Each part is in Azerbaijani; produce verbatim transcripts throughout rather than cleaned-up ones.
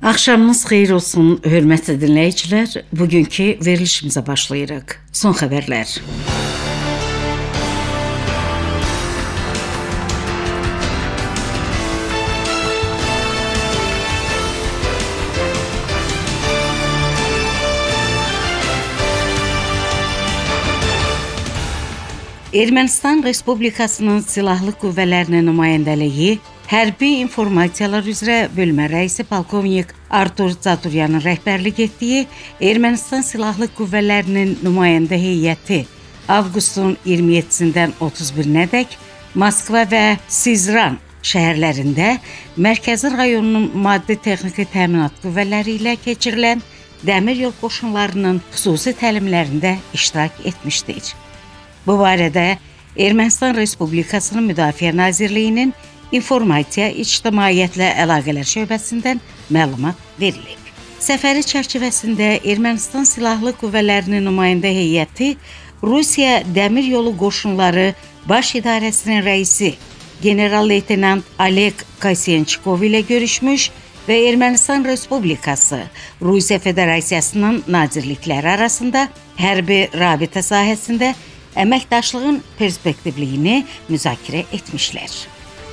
Axşamınız xeyir olsun, hörmətli dinləyicilər. Bugünkü verilişimizə başlayırıq. Son xəbərlər. Ermənistan Respublikasının Silahlı Qüvvələrinin nümayəndəliyi Hərbi informasiyalar üzrə bölmə rəisi polkovnik Artur Çaturyanın rəhbərlik etdiyi Ermənistan Silahlı Qüvvələrinin nümayəndə heyəti avqustun iyirmi yeddisindən otuz birinədək Moskva və Sizran şəhərlərində Mərkəzi rayonunun maddi texniki təminat qüvvələri ilə keçirilən dəmir yol qoşunlarının xüsusi təlimlərində iştirak etmişdir. Bu barədə Ermənistan Respublikasının Müdafiə Nazirliyinin İnformasiya İctimaiyyətlə Əlaqələr şöbəsindən məlumat verilib. Səfəri çərçivəsində Ermənistan Silahlı Qüvvələrinin nümayəndə heyəti Rusiya Dəmir Yolu Qoşunları Baş İdarəsinin rəisi general-leytenant Oleg Kasyençikov ilə görüşmüş və Ermənistan Respublikası Rusiya Federasiyasının nazirlikləri arasında hərbi rabitə sahəsində əməkdaşlığın perspektivliyini müzakirə etmişlər.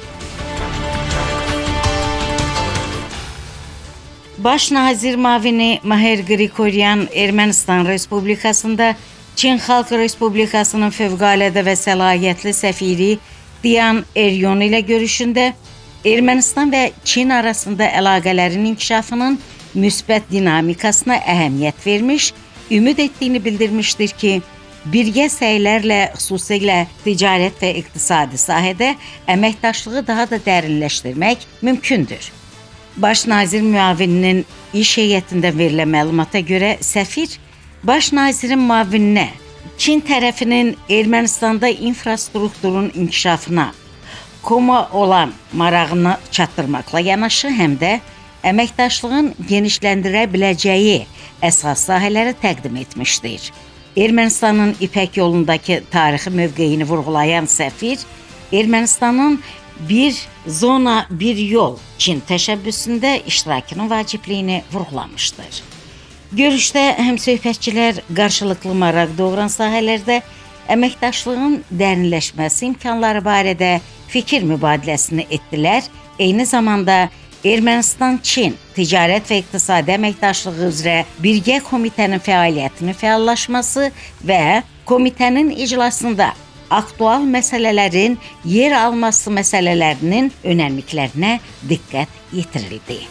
Baş nazir müavini Maher Qriqoryan Ermənistan Respublikasında Çin Xalq Respublikasının fövqəladə və səlahiyyətli səfiri Dian Eryon ilə görüşündə Ermənistan və Çin arasında əlaqələrin inkişafının müsbət dinamikasına əhəmiyyət vermiş, ümid etdiyini bildirmişdir ki, birgə səylərlə xüsusilə ticarət və iqtisadi sahədə əməkdaşlığı daha da dərinləşdirmək mümkündür. Baş nazir müavininin iş heyətindən verilən məlumata görə səfir baş nazirin müavininə Çin tərəfinin Ermənistanda infrastrukturun inkişafına koma olan marağını çatdırmaqla yanaşı, həm də əməkdaşlığın genişləndirə biləcəyi əsas sahələri təqdim etmişdir. Ermənistanın İpək yolundakı tarixi mövqeyini vurğulayan səfir, Ermənistanın bir zona, bir yol Çin təşəbbüsündə iştirakının vacibliyini vurğulamışdır. Görüşdə həmsöhbətçilər qarşılıqlı maraq doğuran sahələrdə əməkdaşlığın dərinləşməsi imkanları barədə fikir mübadiləsini etdilər. Eyni zamanda Ermənistan-Çin ticarət və iqtisadi əməkdaşlığı üzrə birgə komitənin fəaliyyətinin fəallaşması və komitənin iclasında aktual məsələlərin yer alması məsələlərinin önəmliklərinə diqqət yetirildi.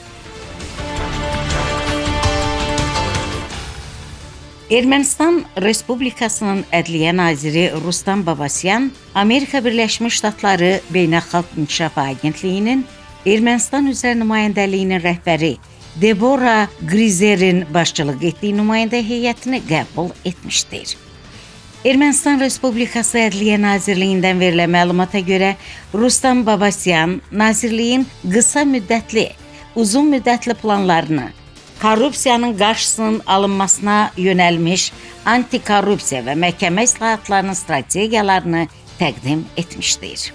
Ermənistan Respublikasının Ədliyyə naziri Rustam Babasyan, Amerika Birləşmiş Ştatları Beynəlxalq İnkişaf Agentliyinin Ermənistan üzrə nümayəndəliyinin rəhbəri Debora Grizerin başçılıq etdiyi nümayəndə heyətini qəbul etmişdir. Ermənistan Respublikası Ədliyyə Nazirliyindən verilən məlumata görə Rustam Babasyan nazirliyin qısa müddətli, uzun müddətli planlarını, korrupsiyanın qarşısının alınmasına yönəlmiş antikorrupsiya və məhkəmə islahatlarının strategiyalarını təqdim etmişdir.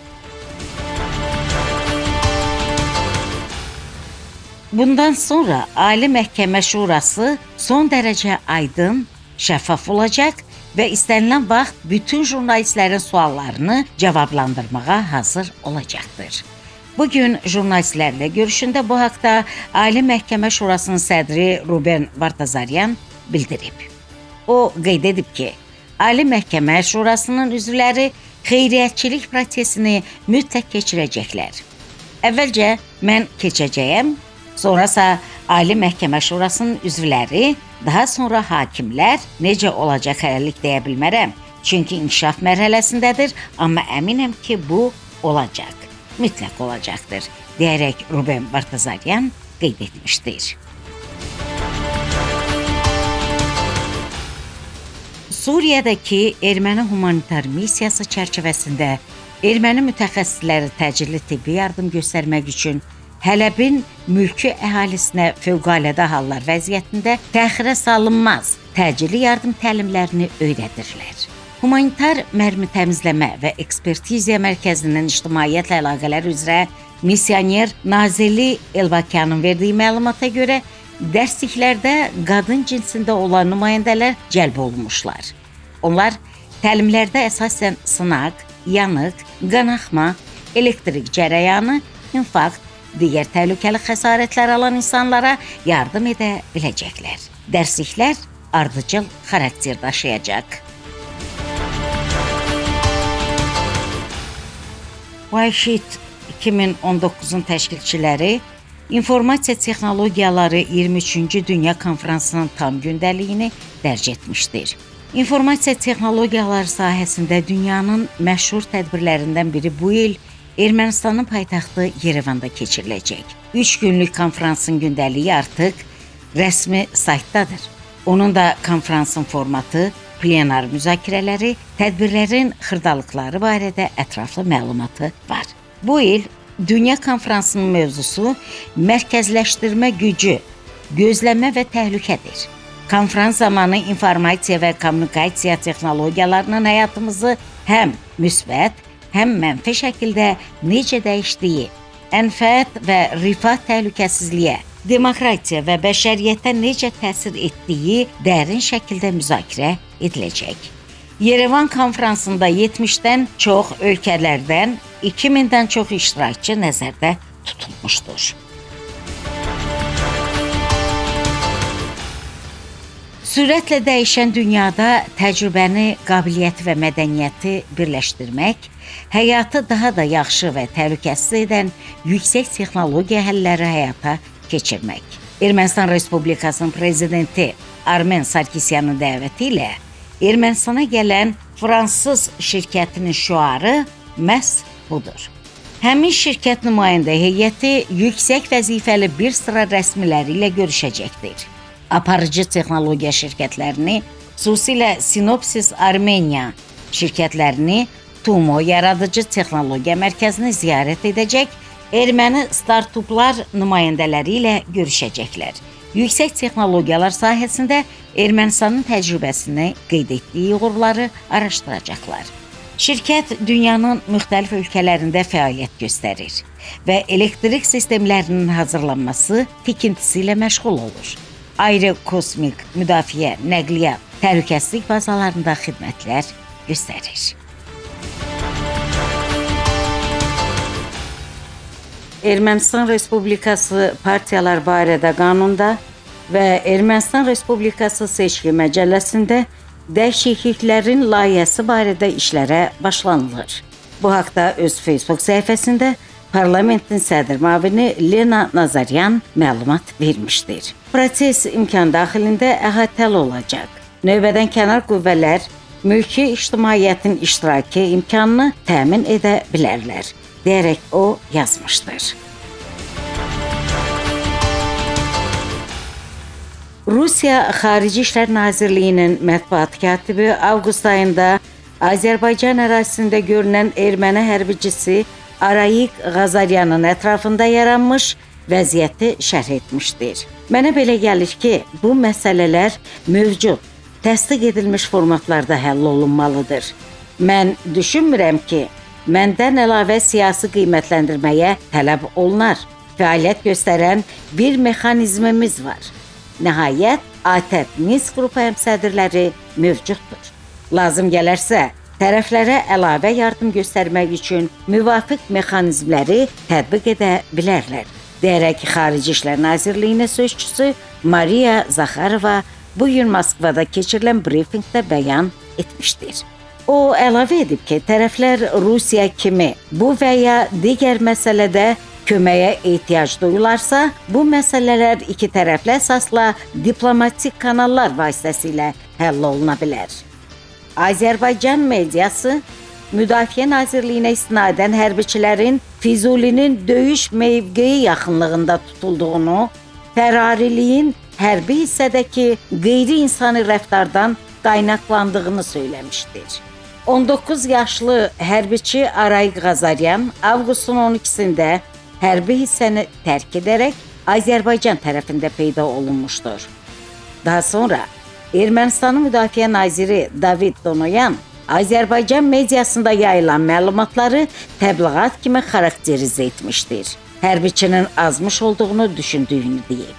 Bundan sonra Ali Məhkəmə Şurası son dərəcə aydın, şəffaf olacaq və istənilən vaxt bütün jurnalistlərin suallarını cavablandırmağa hazır olacaqdır. Bugün jurnalistlərlə görüşündə bu haqda Ali Məhkəmə Şurasının sədri Ruben Vartazaryan bildirib. O qeyd edib ki, Ali Məhkəmə Şurasının üzvləri xeyriyyətçilik prosesini mütləq keçirəcəklər. Əvvəlcə mən keçəcəyəm, sonrasa Ali Məhkəmə Şurasının üzvləri, daha sonra hakimlər necə olacaq hələlik deyə bilmərəm. Çünki inkişaf mərhələsindədir, amma əminəm ki, bu olacaq, mütləq olacaqdır, deyərək Ruben Vartazaryan qeyd etmişdir. Suriyadakı erməni humanitar missiyası çərçivəsində erməni mütəxəssisləri təcili tibbi yardım göstərmək üçün Hələbin mülki əhalisinə fövqəladə hallar vəziyyətində təxirə salınmaz təcili yardım təlimlərini öyrədirlər. Humanitar Mərmi Təmizləmə və Ekspertiziya Mərkəzinin İctimaiyyətlə Əlaqələr üzrə missioner Nazilli Elbakyanın verdiyi məlumata görə dərsliklərdə qadın cinsində olan nümayəndələr cəlb olunmuşlar. Onlar təlimlərdə əsasən sınaq, yanıq, qanaxma, elektrik cərəyanı, infarkt, digər təhlükəli xəsarətlər alan insanlara yardım edə biləcəklər. Dərsliklər ardıcıl xarakter daşıyacaq. Whitesheet iki min on doqquzun təşkilçiləri İnformasiya Texnologiyaları iyirmi üçüncü Dünya Konfransının tam gündəliyini dərc etmişdir. İnformasiya texnologiyaları sahəsində dünyanın məşhur tədbirlərindən biri bu il Ermənistanın paytaxtı Yerevanda keçiriləcək. Üç günlük konfransın gündəliyi artıq rəsmi saytdadır. Onun da konfransın formatı, plenar müzakirələri, tədbirlərin xırdalıqları barədə ətraflı məlumatı var. Bu il Dünya Konfransının mövzusu mərkəzləşdirmə gücü, gözləmə və təhlükədir. Konfrans zamanı informasiya və kommunikasiya texnologiyalarının həyatımızı həm müsbət, həm mənfi şəkildə necə dəyişdiyi, ənfəət və rifah təhlükəsizliyə, demokratiya və bəşəriyyətə necə təsir etdiyi dərin şəkildə müzakirə ediləcək. Yerevan konfransında yetmişdən çox ölkələrdən iki mindən çox iştirakçı nəzərdə tutulmuşdur. Sürətlə dəyişən dünyada təcrübəni, qabiliyyəti və mədəniyyəti birləşdirmək, həyatı daha da yaxşı və təhlükəsiz edən yüksək texnologiya həlləri həyata keçirmək. Ermənistan Respublikasının prezidenti Armen Sarkisyanın dəvəti ilə Ermənistana gələn fransız şirkətinin şüarı məhz budur. Həmin şirkət nümayəndə heyəti yüksək vəzifəli bir sıra rəsmiləri ilə görüşəcəkdir. Aparıcı texnologiya şirkətlərini, xüsusilə Synopsys Armenia şirkətlərini, Tumo yaradıcı texnologiya mərkəzini ziyarət edəcək, erməni startuplar nümayəndələri ilə görüşəcəklər. Yüksək texnologiyalar sahəsində Ermənistanın təcrübəsini qeyd etdiyi uğurları araşdıracaqlar. Şirkət dünyanın müxtəlif ölkələrində fəaliyyət göstərir və elektrik sistemlərinin hazırlanması tikintisi ilə məşğul olur. Ayrı kosmik, müdafiə, nəqliyyat, təhlükəsizlik bazalarında xidmətlər göstərir. Ermənistan Respublikası partiyalar barədə qanunda və Ermənistan Respublikası seçki məcəlləsində dəyişikliklərin layihəsi barədə işlərə başlanılır. Bu haqda öz Facebook səhifəsində parlamentin sədr müavini Lena Nazaryan məlumat vermişdir. Proses imkan daxilində əhatəli olacaq. Növbədən kənar qüvvələr mülki ictimaiyyətin iştirakı imkanını təmin edə bilərlər, deyərək o yazmışdır. Rusiya Xarici İşlər Nazirliyinin mətbuat katibi avqust ayında Azərbaycan ərazisində görünən erməni hərbçisi Arayik Ğazaryanın ətrafında yaranmış vəziyyəti şərh etmişdir. Mənə belə gəlir ki, bu məsələlər mövcud, təsdiq edilmiş formatlarda həll olunmalıdır. Mən düşünmürəm ki, məndən əlavə siyasi qiymətləndirməyə tələb olunar. Fəaliyyət göstərən bir mexanizmimiz var. Nəhayət, ATƏT Minsk qrupu həmsədrləri mövcuddur. Lazım gələrsə, tərəflərə əlavə yardım göstərmək üçün müvafiq mexanizmləri tətbiq edə bilərlər, deyərək Xarici İşlər Nazirliyinin sözçüsü Mariya Zaxarova bu gün Moskvada keçirilən brifinqdə bəyan etmişdir. O əlavə edib ki, tərəflər Rusiya kimi bu və ya digər məsələdə köməyə ehtiyac duyularsa, bu məsələlər iki tərəfli əsasla diplomatik kanallar vasitəsilə həll oluna bilər. Azərbaycan mediası Müdafiə Nazirliyinə istinadən hərbiçilərin Füzulinin döyüş mövqeyi yaxınlığında tutulduğunu, fərariliyin hərbi hissədəki qeyri-insani rəftardan qaynaqlandığını söyləmişdir. on doqquz yaşlı hərbiçi Arayik Ğazaryan avqustun on ikisində hərbi hissəni tərk edərək Azərbaycan tərəfində peyda olunmuşdur. Daha sonra Ermənistanın Müdafiə Naziri David Donoyan Azərbaycan mediasında yayılan məlumatları təbliğat kimi xarakterizə etmişdir. Hərbiçinin azmış olduğunu düşündüyünü deyib.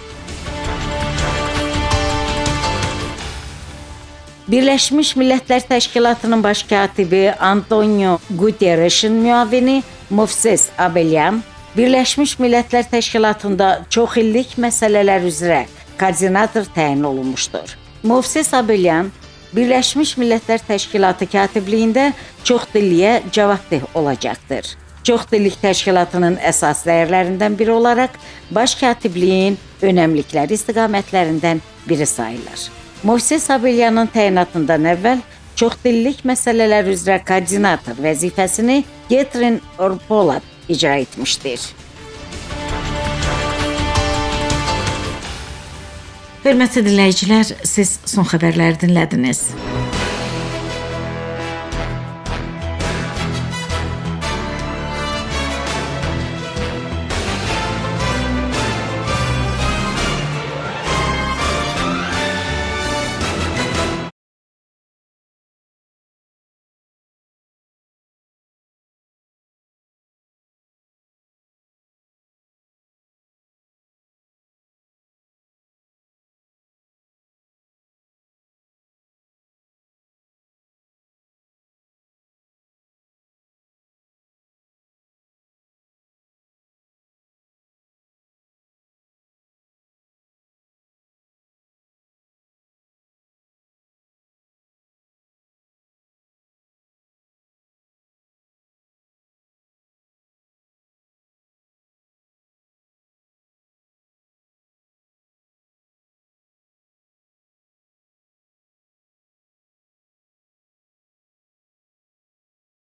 Birləşmiş Millətlər Təşkilatının baş katibi Antonio Guterresin müavini Mofses Abelyan Birləşmiş Millətlər Təşkilatında çoxillik məsələlər üzrə koordinator təyin olunmuşdur. Mofses Abelyan Birləşmiş Millətlər Təşkilatı katibliyində çoxdilliyə cavabdeh olacaqdır. Çoxdillik təşkilatının əsas dəyərlərindən biri olaraq baş katibliyin önəmlikləri istiqamətlərindən biri sayılır. Mofses Abelyanın təyinatından əvvəl çoxdillik məsələlər üzrə koordinator vəzifəsini Getrin Orpolat icra etmişdir. Hörmətli dinləyicilər, siz son xəbərləri dinlədiniz.